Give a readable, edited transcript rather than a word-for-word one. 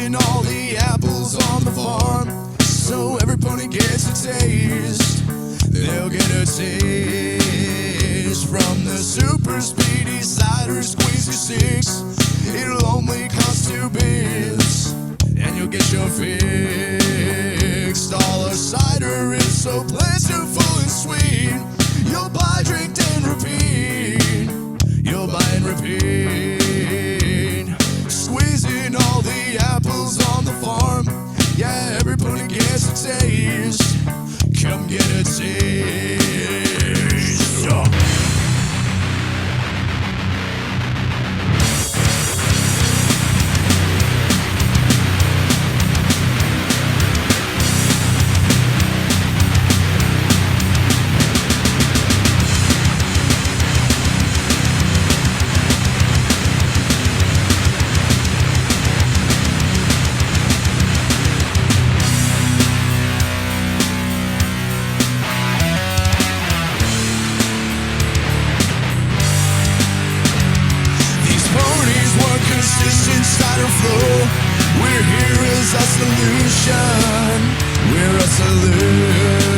squeezing all the apples on the farm, so every pony gets a taste. They'll get a taste from the super speedy cider squeezer 6. It'll only cost 2 bits, and you'll get your fix. All our cider is so plentiful and sweet. You'll buy, drink, and repeat. You'll buy and repeat. Squeezing all the apples on the farm. Yeah, every pony gets a taste. Come get a taste. Consistent cider flow. We're here as a solution. We're a solution.